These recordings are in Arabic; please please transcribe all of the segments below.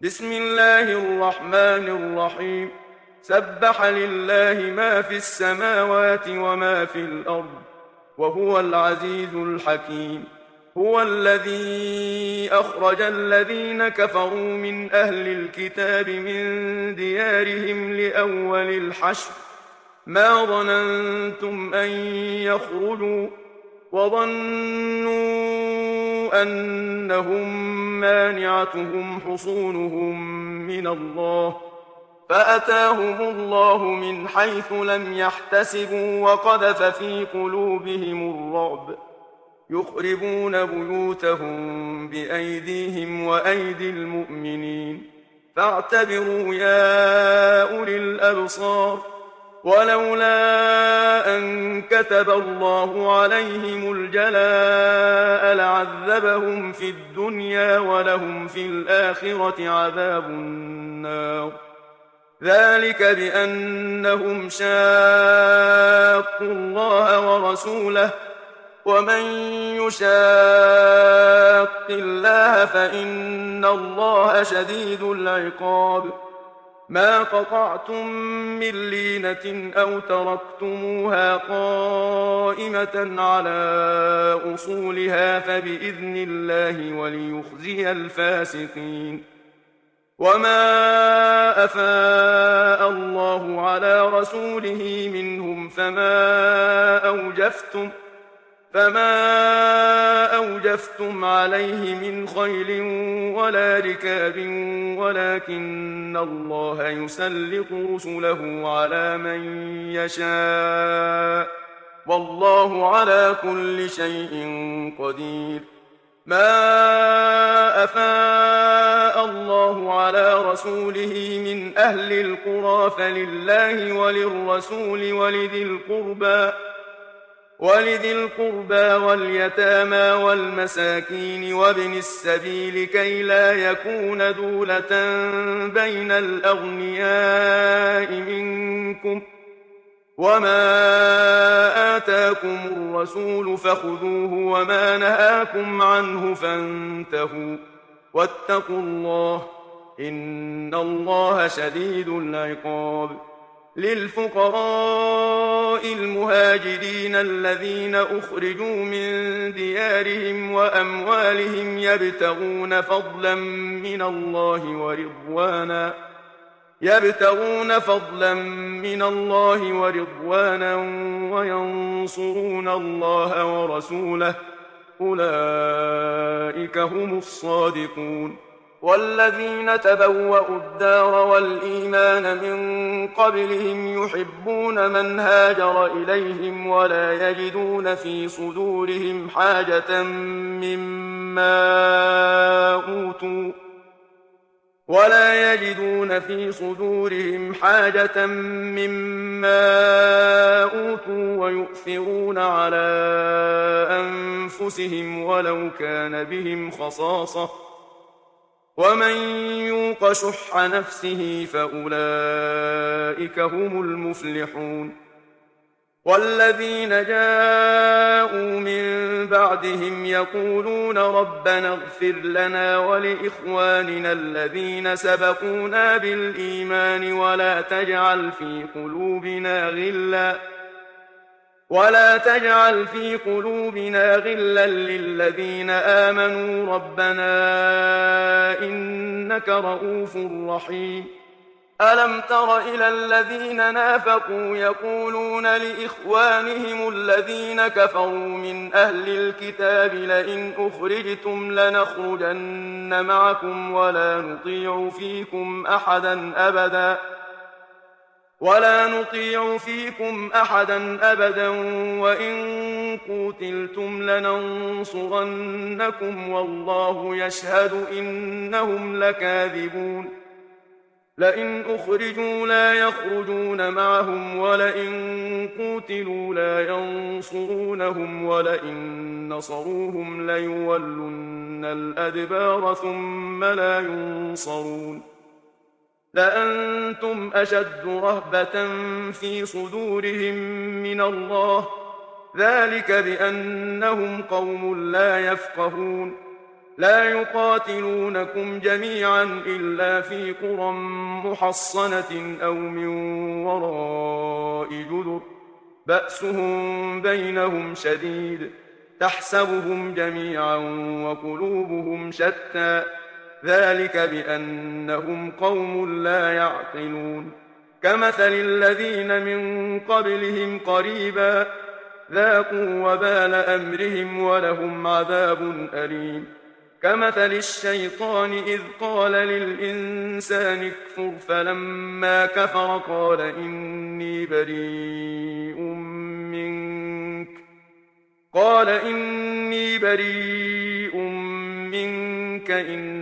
بسم الله الرحمن الرحيم. سبح لله ما في السماوات وما في الأرض، وهو العزيز الحكيم. هو الذي أخرج الذين كفروا من أهل الكتاب من ديارهم لأول الحشر، ما ظننتم أن يخرجوا، وظنوا أنهم مانعتهم حصونهم من الله، فأتاهم الله من حيث لم يحتسبوا وقذف في قلوبهم الرعب، يخربون بيوتهم بأيديهم وأيدي المؤمنين، فاعتبروا يا أولي الأبصار. ولولا أن كتب الله عليهم الجلاء لعذبهم في الدنيا ولهم في الآخرة عذاب النار، ذلك بأنهم شاقوا الله ورسوله، ومن يشاق الله فإن الله شديد العقاب. ما قطعتم من لينة أو تركتموها قائمة على أصولها فبإذن الله وليخزي الفاسقين. وما أفاء الله على رسوله منهم فما أوجفتم عليه من خيل ولا ركاب، ولكن الله يسلط رسله على من يشاء، والله على كل شيء قدير. ما أفاء الله على رسوله من أهل القرى فلله وللرسول ولذي القربى واليتامى والمساكين وابن السبيل كي لا يكون دولة بين الأغنياء منكم، وما آتاكم الرسول فخذوه وما نهاكم عنه فانتهوا، واتقوا الله إن الله شديد العقاب. للفقراء المهاجرين الذين أخرجوا من ديارهم وأموالهم يبتغون فضلا من الله ورضوانا وينصرون الله ورسوله، أولئك هم الصادقون. والذين تبوأوا الدار والإيمان من قبلهم يحبون من هاجر إليهم ولا يجدون في صدورهم حاجة مما أوتوا ويؤثرون على أنفسهم ولو كان بهم خصاصة، ومن يوق شح نفسه فأولئك هم المفلحون. والذين جاءوا من بعدهم يقولون ربنا اغفر لنا ولإخواننا الذين سبقونا بالإيمان ولا تجعل في قلوبنا غلا للذين آمنوا ربنا إنك رؤوف رحيم. ألم تر إلى الذين نافقوا يقولون لإخوانهم الذين كفروا من أهل الكتاب لئن أخرجتم لنخرجن معكم ولا نطيع فيكم أحدا أبدا وإن قوتلتم لننصرنكم والله يشهد إنهم لكاذبون. لئن أخرجوا لا يخرجون معهم ولئن قوتلوا لا ينصرونهم ولئن نصروهم ليولن الأدبار ثم لا ينصرون. لأنتم أشد رهبة في صدورهم من الله، ذلك بأنهم قوم لا يفقهون. لا يقاتلونكم جميعا إلا في قرى محصنة أو من وراء جدر بأسهم بينهم شديد تحسبهم جميعا وقلوبهم شتى ذلك بأنهم قوم لا يعقلون كمثل الذين من قبلهم قريبا ذاقوا وبال أمرهم ولهم عذاب أليم كمثل الشيطان إذ قال للإنسان اكفر فلما كفر قال إني بريء منك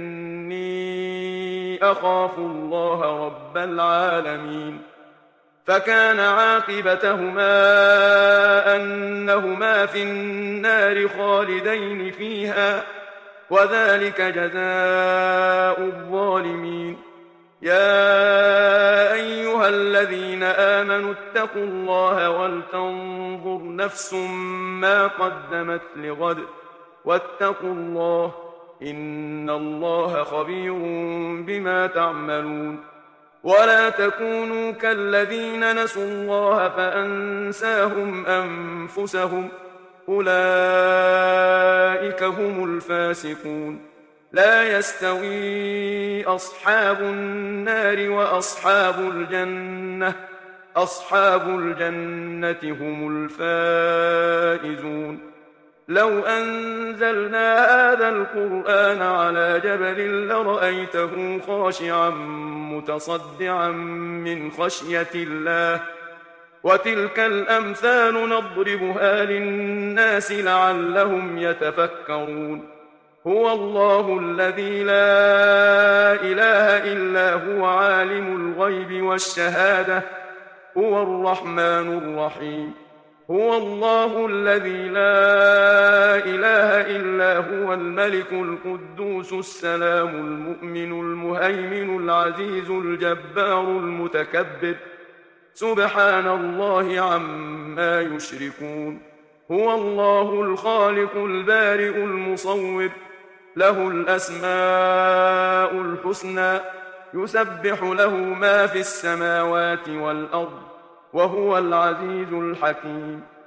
إني أخاف الله رب العالمين فكان عاقبتهما أنهما في النار خالدين فيها وذلك جزاء الظالمين يا أيها الذين آمنوا اتقوا الله ولتنظر نفس ما قدمت لغد واتقوا الله إن الله خبير بما تعملون ولا تكونوا كالذين نسوا الله فأنساهم أنفسهم أولئك هم الفاسقون لا يستوي أصحاب النار وأصحاب الجنة أصحاب الجنة هم الفائزون لو أنزلنا هذا القرآن على جبل لرأيته خاشعا متصدعا من خشية الله وتلك الأمثال نضربها للناس لعلهم يتفكرون هو الله الذي لا إله إلا هو عالم الغيب والشهادة هو الرحمن الرحيم هو الله الذي لا إله إلا هو الملك القدوس السلام المؤمن المهيمن العزيز الجبار المتكبر سبحان الله عما يشركون هو الله الخالق البارئ المصور له الأسماء الحسنى يسبح له ما في السماوات والأرض وهو العزيز الحكيم